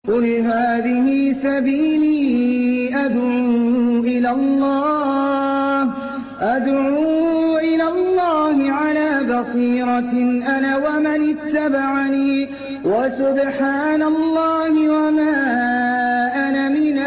قل هذه سبيلي أدعو إلى الله على بصيرة أنا ومن اتبعني وسبحان الله وما أنا من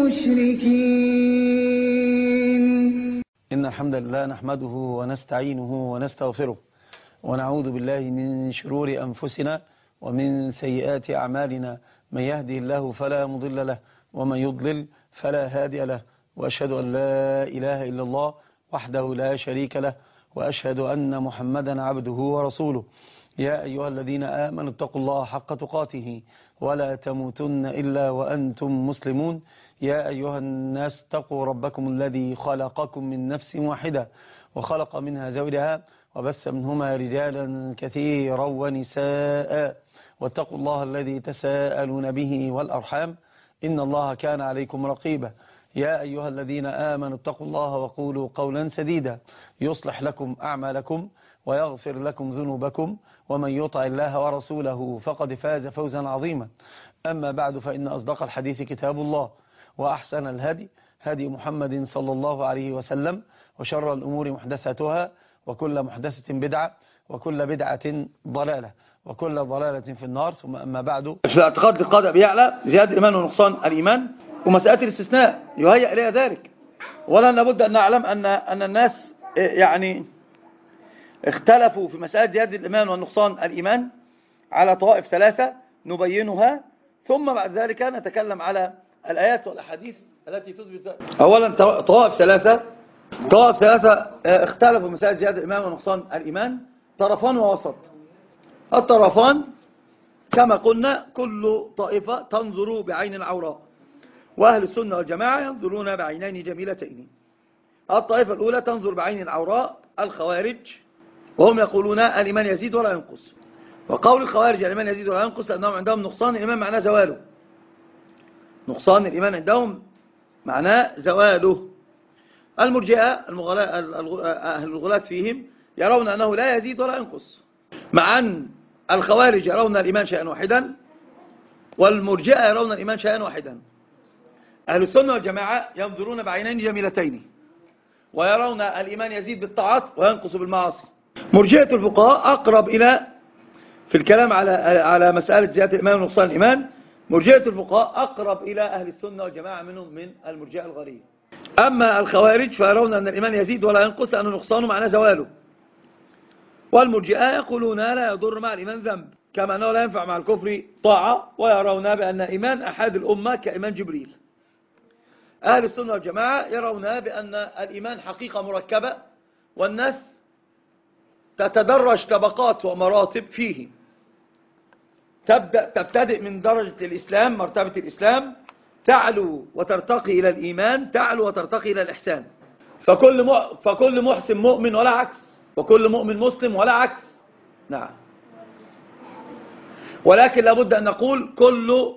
المشركين. إن الحمد لله نحمده ونستعينه ونستغفره ونعوذ بالله من شرور أنفسنا ومن سيئات أعمالنا، من يهده الله فلا مضل له ومن يضلل فلا هادي له، وأشهد أن لا إله إلا الله وحده لا شريك له، وأشهد أن محمدا عبده ورسوله. يا أيها الذين آمنوا اتقوا الله حق تقاته ولا تموتن إلا وأنتم مسلمون. يا أيها الناس اتقوا ربكم الذي خلقكم من نفس واحدة وخلق منها زوجها وبث منهما رجالا كثيرا ونساء، واتقوا الله الذي تساءلون به والأرحام إن الله كان عليكم رقيبا. يا أيها الذين آمنوا اتقوا الله وقولوا قولا سديدا يصلح لكم أعمالكم ويغفر لكم ذنوبكم، ومن يطع الله ورسوله فقد فاز فوزا عظيما. أما بعد، فإن أصدق الحديث كتاب الله، وأحسن الهدي هدي محمد صلى الله عليه وسلم، وشر الأمور محدثاتها، وكل محدثة بدعة، وكل بدعة ضلالة، وكل ضلالة في النار. ثم أما بعد، في الاعتقاد القادم بيعلى زيادة الإيمان ونقصان الإيمان، ومسألة الاستثناء يهيأ إليها ذلك. ولا نبد أن نعلم أن الناس يعني اختلفوا في مسألة زيادة الإيمان ونقصان الإيمان على طوائف ثلاثة نبينها، ثم بعد ذلك نتكلم على الآيات والأحاديث التي تثبت ذلك. أولا طوائف ثلاثة اختلفوا في مسألة زيادة الإيمان ونقصان الإيمان، طرفان ووسط. الطرفان كما قلنا كل طائفة تنظر بعين العوراء، وأهل السنة والجماعة ينظرون بعينين جميلتين. الطائفة الأولى تنظر بعين العوراء، الخوارج، وهم يقولون الإيمان يزيد ولا ينقص. وقول الخوارج الإيمان يزيد ولا ينقص لأنهم عندهم نقصان الإيمان معناه زواله. نقصان الإيمان عندهم معناه زواله. المرجئة أهل الغلاة فيهم يرون أنه لا يزيد ولا ينقص، مع أن الخوارج يرون الإيمان شيئا واحدا، والمرجئة يرون الإيمان شيئا واحدا. أهل السنة والجماعة ينظرون بعينين جميلتين، ويرون الإيمان يزيد بالطاعات وينقص بالمعاصي. مرجئة الفقهاء أقرب إلى في الكلام على مسألة زيادة الإيمان ونقصان الإيمان، مرجئة الفقهاء أقرب إلى أهل السنة والجماعة منهم من المرجئة الغريب. أما الخوارج فيرون أن الإيمان يزيد ولا ينقص لأن نقصانه معناه زواله. والمرجئة يقولون لا يضر مع الإيمان ذنب، كما أنه لا ينفع مع الكفر طاعة، ويرون بأن إيمان أحد الأمة كإيمان جبريل. أهل السنة والجماعة يرون بأن الإيمان حقيقة مركبة، والناس تتدرج طبقات ومراتب فيه، تبتدئ من درجة الإسلام، مرتبة الإسلام، تعلو وترتقي إلى الإيمان، تعلو وترتقي إلى الإحسان. فكل محسن مؤمن ولا عكس، وكل مؤمن مسلم ولا عكس. نعم. ولكن لابد أن نقول كل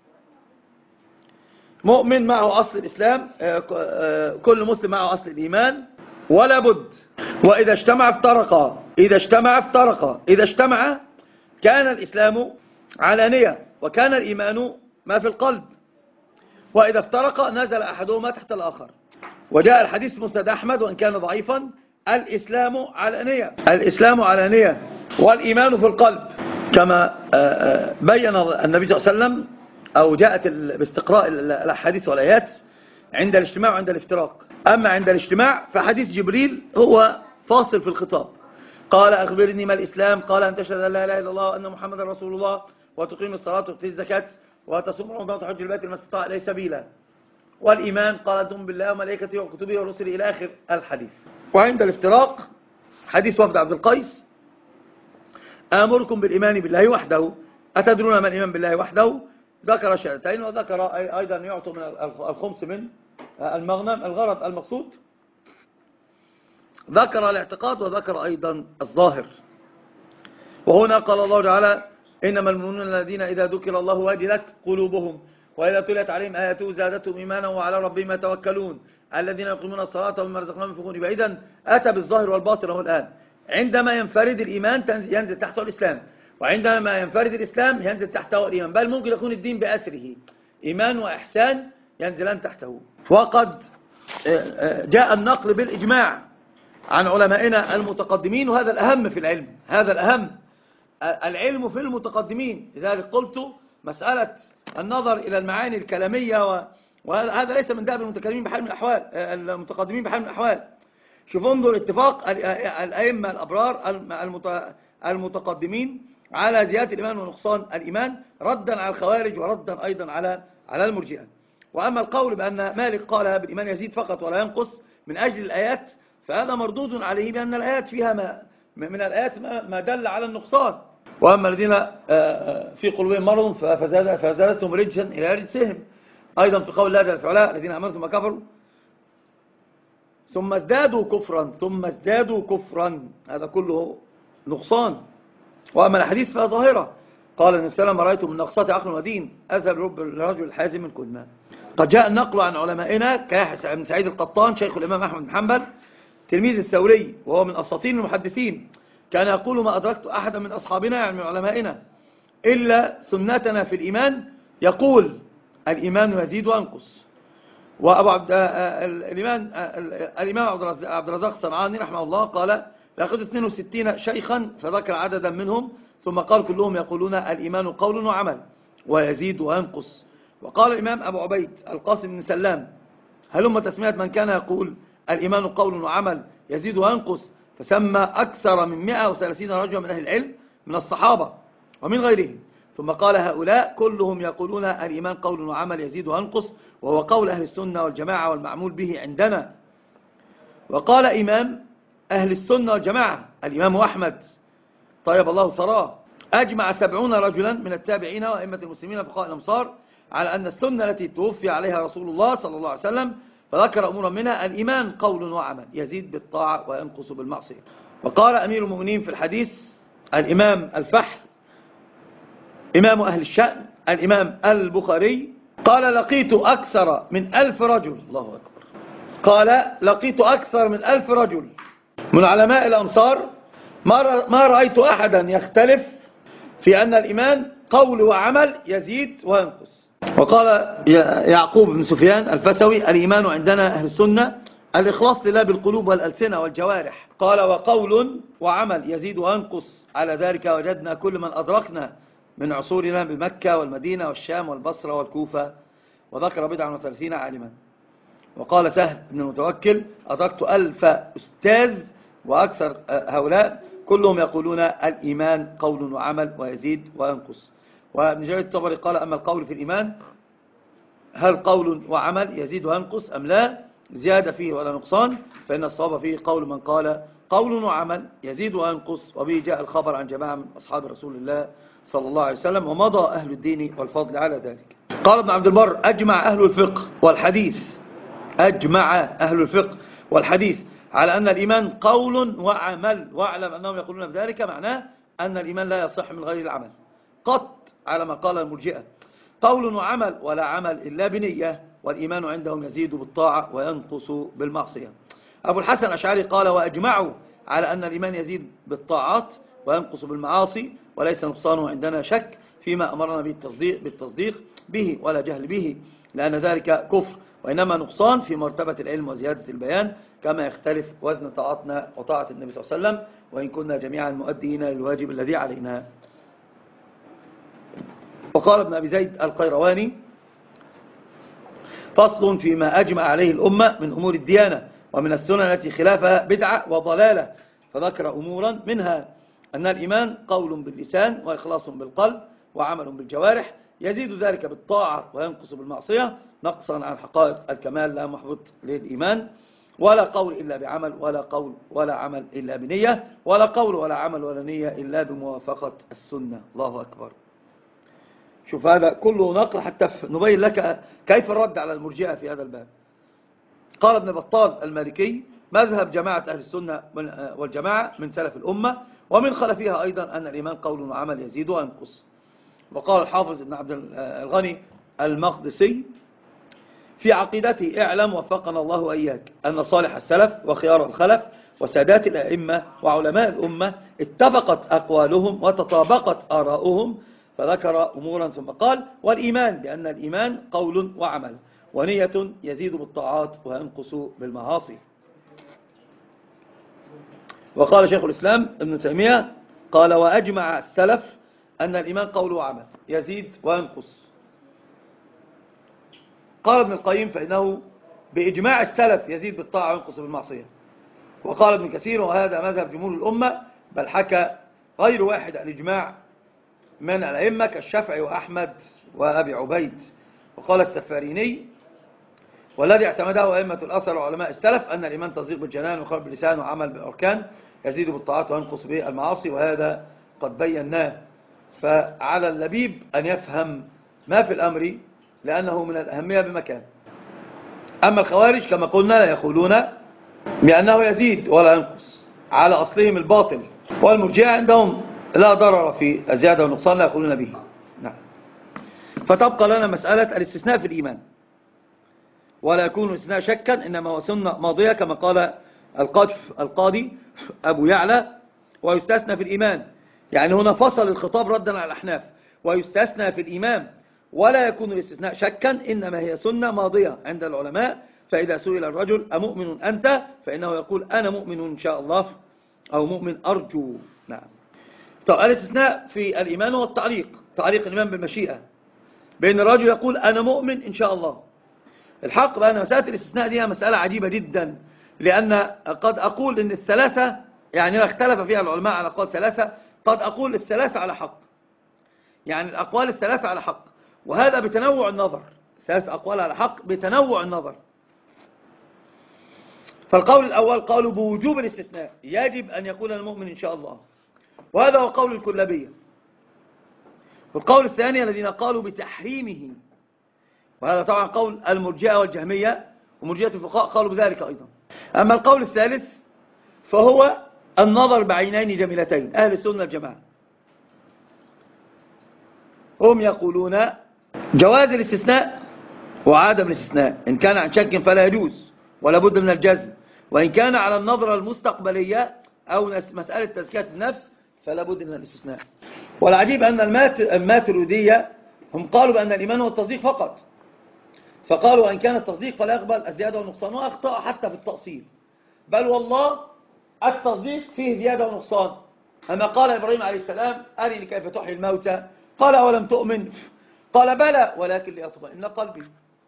مؤمن معه أصل الإسلام، كل مسلم معه أصل الإيمان، ولا بد. وإذا اجتمع افترقا، إذا اجتمع كان الإسلام علانية، وكان الإيمان ما في القلب. وإذا افترق نزل أحدهما تحت الآخر. وجاء الحديث مسند أحمد وإن كان ضعيفا: الإسلام علانية والإيمان في القلب، كما بين النبي صلى الله عليه وسلم، أو جاءت باستقراء الأحاديث والآيات عند الاجتماع وعند الافتراق. أما عند الاجتماع فحديث جبريل هو فاصل في الخطاب. قال: أخبرني ما الإسلام؟ قال: أن تشهد أن لا إله إلا الله وأن محمدا رسول الله، وتقيم الصلاة وتؤتي الزكاة وتصوم رمضان وتحج البيت لمن استطاع إليه سبيلا. والإيمان قال: تؤمن بالله وملائكته وكتبه ورسله إلى آخر الحديث. وعند الافتراق حديث وفد عبد القيس: آمركم بالإيمان بالله وحده، أتدرون ما الإيمان بالله وحده؟ ذكر الشهادتين، وذكر أيضا يعطوا من الخمس من المغنم، الغرض المقصود. ذكر الاعتقاد وذكر أيضا الظاهر. وهنا قال الله تعالى: إنما المؤمنون الذين إذا ذكر الله وجلت قلوبهم وإذا تليت عليهم آياته زادتهم إيمانا وعلى ربهم يتوكلون الذين يقيمون الصلاة ومما رزقناهم ينفقون. إذن أتى بالظاهر والباطن. الآن عندما ينفرد الإيمان ينزل تحته الإسلام، وعندما ينفرد الإسلام ينزل تحته الإيمان، بل ممكن يكون الدين بأسره إيمان وإحسان ينزلان تحته. وقد جاء النقل بالإجماع عن علمائنا المتقدمين، وهذا الأهم في العلم، هذا الأهم، العلم في المتقدمين. لذلك قلت مسألة النظر إلى المعاني الكلامية وهذا ليس من دأب المتكلمين بحال من الأحوال، المتقدمين بحال من الأحوال. شوف انظر اتفاق الأئمة الأبرار المتقدمين على زيادة الإيمان ونقصان الإيمان، ردا على الخوارج وردا أيضا على المرجئة. وأما القول بأن مالك قال بالإيمان يزيد فقط ولا ينقص من أجل الآيات، فهذا مردود عليه، بأن الآيات فيها من الآيات ما دل على النقصان. وأما الذين في قلوبهم مرض فزادتهم رجسا إلى رجسهم، أيضا في قول الله جل وعلا الذين آمنوا ثم كفروا ثم ازدادوا كفرا، هذا كله نقصان. وأما الحديث فهي ظاهرة، قال النبي صلى الله عليه وسلم رأيت من نقصات عقل ودين أذهب رب الرجل الحازم من كنا. قد جاء النقل عن علمائنا كيحيى بن سعيد القطان شيخ الإمام أحمد بن حنبل تلميذ الثوري، وهو من أساطين المحدثين، كان يقول ما أدركت أحدا من أصحابنا يعني من علمائنا إلا سنتنا في الإيمان يقول الإيمان يزيد وينقص. وأبو الإمام عبد الرزاق الصنعاني رحمه الله قال لقد 62 شيخا، فذكر عددا منهم ثم قال كلهم يقولون الإيمان قول وعمل ويزيد وينقص. وقال الإمام أبو عبيد القاسم بن سلام هلما تسمية من كان يقول الإيمان قول وعمل يزيد وينقص، فسمى أكثر من 130 رجلا من أهل العلم من الصحابة ومن غيرهم، ثم قال هؤلاء كلهم يقولون الإيمان قول وعمل يزيد وينقص، وهو قول أهل السنة والجماعة والمعمول به عندنا. وقال إمام أهل السنة والجماعة الإمام أحمد طيب الله ثراه أجمع 70 رجلا من التابعين وأئمة المسلمين فقهاء الأمصار على أن السنة التي توفي عليها رسول الله صلى الله عليه وسلم، فذكر أمورا منها الإيمان قول وعمل يزيد بالطاعة وينقص بالمعصية. وقال أمير المؤمنين في الحديث الإمام الفحل إمام أهل الشأن الإمام البخاري قال لقيت أكثر من 1000 رجل، الله أكبر، قال لقيت أكثر من 1000 رجل من علماء الأمصار ما رأيت أحدا يختلف في أن الإيمان قول وعمل يزيد وينقص. وقال يعقوب بن سفيان الفتوي الإيمان عندنا أهل السنة الإخلاص لله بالقلوب والألسنة والجوارح، قال وقول وعمل يزيد وينقص، على ذلك وجدنا كل من أدركنا من عصورنا بمكة والمدينة والشام والبصرة والكوفة، وذكر 37 عالما. وقال سهل بن المتوكل أدركت 1000 أستاذ وأكثر هؤلاء كلهم يقولون الإيمان قول وعمل ويزيد وينقص. وابن جرير الطبري قال أما القول في الإيمان هل قول وعمل يزيد وينقص أم لا زيادة فيه ولا نقصان، فإن الصواب فيه قول من قال قول وعمل يزيد وينقص، وبه جاء الخبر عن جماعة من أصحاب رسول الله صلى الله عليه وسلم، ومضى أهل الدين والفضل على ذلك. قال ابن عبد البر أجمع أهل الفقه والحديث على أن الإيمان قول وعمل، واعلم أنهم يقولون بذلك معناه أن الإيمان لا يصح من غير العمل قط، على ما قال المرجئة قول وعمل ولا عمل إلا بنية، والإيمان عندهم يزيد بالطاعة وينقص بالمعصية. أبو الحسن الأشعري قال وأجمعوا على أن الإيمان يزيد بالطاعات وينقص بالمعاصي، وليس نقصانه عندنا شك فيما أمرنا بالتصديق به ولا جهل به، لأن ذلك كفر، وإنما نقصان في مرتبة العلم وزيادة البيان، كما يختلف وزن طاعتنا وطاعة النبي صلى الله عليه وسلم، وإن كنا جميعا مؤدين للواجب الذي علينا. وقال ابن أبي زيد القيرواني فصل فيما أجمع عليه الأمة من أمور الديانة ومن السنن التي خلافها بدعة وضلالة، فذكر أمورا منها أن الإيمان قول باللسان وإخلاص بالقلب وعمل بالجوارح، يزيد ذلك بالطاعة وينقص بالمعصية، نقصا عن حقائق الكمال لا محبط للإيمان، ولا قول إلا بعمل، ولا قول ولا عمل إلا بنية، ولا قول ولا عمل ولا نية إلا بموافقة السنة. الله أكبر. شوف هذا كله نقل حتى نبين لك كيف الرد على المرجئة في هذا الباب. قال ابن بطال المالكي مذهب جماعة أهل السنة والجماعة من سلف الأمة ومن خلفها أيضا أن الإيمان قول وعمل يزيد وينقص. وقال الحافظ ابن عبد الغني المقدسي في عقيدته اعلم وفقنا الله وإياك أن صالح السلف وخيار الخلف وسادات الأئمة وعلماء الأمة اتفقت أقوالهم وتطابقت آراؤهم، فذكر أمورا ثم قال: والإيمان، لأن الإيمان قول وعمل، ونية يزيد بالطاعات وينقص بالمعاصي. وقال شيخ الإسلام ابن تيمية قال: وأجمع السلف أن الإيمان قول وعمل يزيد وينقص. قال ابن القيم: فإنه بإجماع السلف يزيد بالطاعة وينقص بالمعصية. وقال ابن كثير: وهذا مذهب جمهور الأمة، بل حكى غير واحد الإجماع من الأئمة كالشافعي وأحمد وأبي عبيد. وقال السفاريني: والذي اعتمده أئمة الأثر وعلماء السلف أن الإيمان تصديق بالجنان وقول باللسان وعمل بالأركان يزيد بالطاعات وينقص بالمعاصي، وهذا قد بيناه. فعلى اللبيب أن يفهم ما في الأمر، لأنه من الأهمية بمكان. أما الخوارج كما قلنا لا يقولون بأنه يزيد ولا ينقص، على أصلهم الباطل. والمرجئة عندهم لا ضرر في الزيادة والنقصان، لا يقولون به. نعم. فتبقى لنا مسألة الاستثناء في الإيمان، ولا يكون الاستثناء شكا، إنما هو سنة ماضية كما قال القاضي أبو يعلى: ويستثنى في الإيمان. يعني هنا فصل الخطاب ردا على الأحناف: ويستثنى في الإيمان، ولا يكون الاستثناء شكا، إنما هي سنة ماضية عند العلماء. فإذا سئل الرجل: أمؤمن أنت؟ فإنه يقول: أنا مؤمن إن شاء الله، أو مؤمن أرجو. نعم. طب الاستثناء في الإيمان هو التعليق، تعليق الإيمان بالمشيئة، بين الرجل يقول: أنا مؤمن إن شاء الله. الحق بأن مسألة الاستثناء دي مسألة عجيبة جدا، لأن قد أقول إن الثلاثة، يعني اختلف فيها العلماء على أقوال ثلاثة، قد أقول الثلاثة على حق، يعني الأقوال الثلاثة على حق، وهذا بتنوع النظر. ثلاث أقوال على حق بتنوع النظر. فالقول الأول قالوا بوجوب الاستثناء، يجب أن يكون المؤمن إن شاء الله، وهذا هو قول الكلابية. والقول الثاني الذين قالوا بتحريمه، وهذا طبعا قول المرجئة والجهمية، ومرجئة الفقهاء قالوا بذلك أيضا. أما القول الثالث فهو النظر بعينين جميلتين، أهل السنة الجماعة هم يقولون جواز الاستثناء وعدم الاستثناء. إن كان عن شك فلا يجوز ولا بد من الجزم، وإن كان على النظرة المستقبلية أو مسألة تزكية النفس فلا بد من الاستثناء. والعجيب أن الماتريدية هم قالوا بأن الإيمان هو التصديق فقط، فقالوا إن كان التصديق فلا يقبل الزيادة والنقصان، وأخطأ حتى في التأصيل، بل والله التصديق فيه زيادة ونقصان. أما قال إبراهيم عليه السلام: أرني كيف تحيي الموتى، قال: أولم تؤمن؟ قال: بلى ولكن ليطمئن قلبي.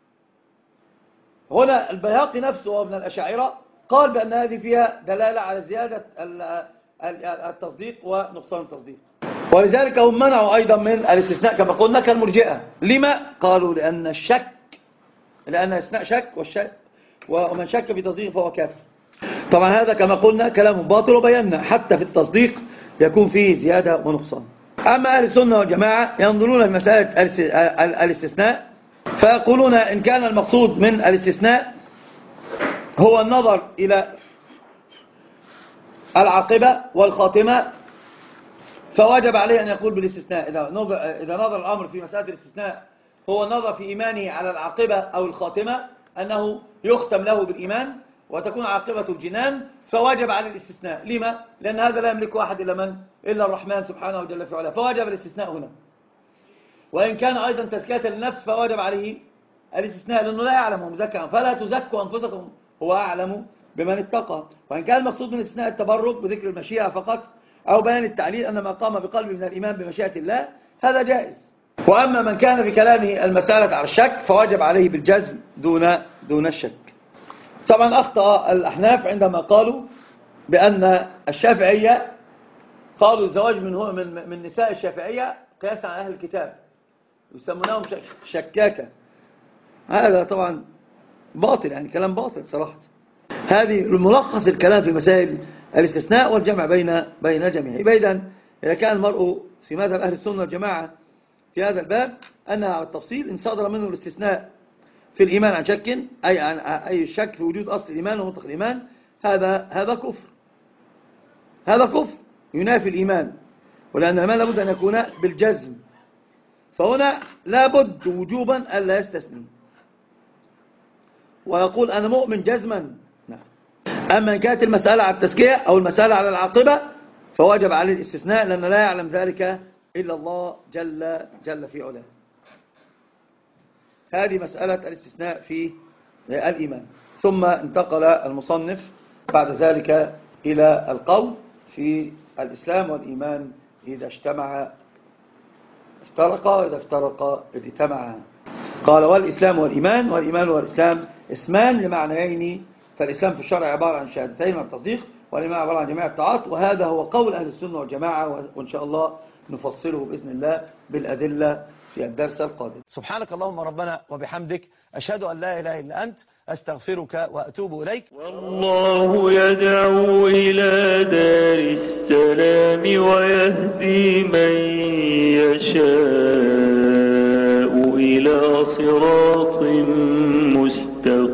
هنا البيهقي نفسه وابن الأشاعرة قال بأن هذه فيها دلالة على زيادة التصديق ونقصان التصديق، ولذلك هم منعوا أيضا من الاستثناء كما قلنا كالمرجئة. لما؟ قالوا لأن الاستثناء شك، ومن شك في تصديق فهو كافر. طبعا هذا كما قلنا كلام باطل، وبينا حتى في التصديق يكون فيه زيادة ونقصان. أما أهل السنة والجماعة ينظرون لمسألة الاستثناء فيقولون إن كان المقصود من الاستثناء هو النظر إلى العاقبة والخاتمة فواجب عليه أن يقول بالاستثناء. إذا نظر الأمر في مسألة الاستثناء هو النظر في إيمانه على العاقبة أو الخاتمة، أنه يختم له بالإيمان وتكون عاقبة الجنان، فواجب عليه الاستثناء. لما؟ لأن هذا لا يملك أحد إلا من؟ إلا الرحمن سبحانه وجل في علاه، فواجب الاستثناء هنا. وإن كان أيضا تزكية للنفس فواجب عليه الاستثناء، لأنه لا يعلم مزكى، فلا تزكوا أنفسكم هو أعلم بمن اتقى. وإن كان المقصود من الاستثناء التبرك بذكر المشيئة فقط أو بيان التعليل أن ما قام بقلبه من الإيمان بمشيئة الله هذا جائز. وأما من كان في كلامه المسألة على الشك فواجب عليه بالجزم دون الشك. طبعا أخطأ الأحناف عندما قالوا بأن الشافعية قالوا الزواج من نساء الشافعية قياسا على أهل الكتاب يسمونهم شكاكة. هذا طبعا باطل، يعني كلام باطل صراحة. هذه ملخص الكلام في مسائل الاستثناء والجمع بين جميعه. إذن إذا كان المرء في مذهب أهل السنة والجماعة في هذا الباب أنها على التفصيل إن صدر منه الاستثناء في الإيمان عن شك، أي الشك في وجود أصل الإيمان ومطلق الإيمان، هذا كفر، هذا كفر ينافي الإيمان، ولأن الإيمان لابد أن يكون بالجزم، فهنا لابد وجوبا ألا يستثني ويقول أنا مؤمن جزما. أما إن كانت المسألة على التزكية أو المسألة على العاقبة فوجب عليه الاستثناء، لأن لا يعلم ذلك إلا الله جل في علاه. هذه مسألة الاستثناء في الإيمان. ثم انتقل المصنف بعد ذلك إلى القول في الإسلام والإيمان إذا اجتمع افترقا، وإذا افترقا اجتمعا. قال والإسلام والإيمان، والإيمان والإسلام اسمان لمعنيين، فالإسلام في الشرع عبارة عن شهادتين والتصديق، والإيمان عبارة عن جميع الطاعات. وهذا هو قول أهل السنة والجماعة، وإن شاء الله نفصله بإذن الله بالأدلة في الدرس القادم. سبحانك اللهم ربنا وبحمدك، أشهد أن لا إله إلا أنت، أستغفرك وأتوب إليك. والله يدعو إلى دار السلام ويهدي من يشاء إلى صراط مستقيم.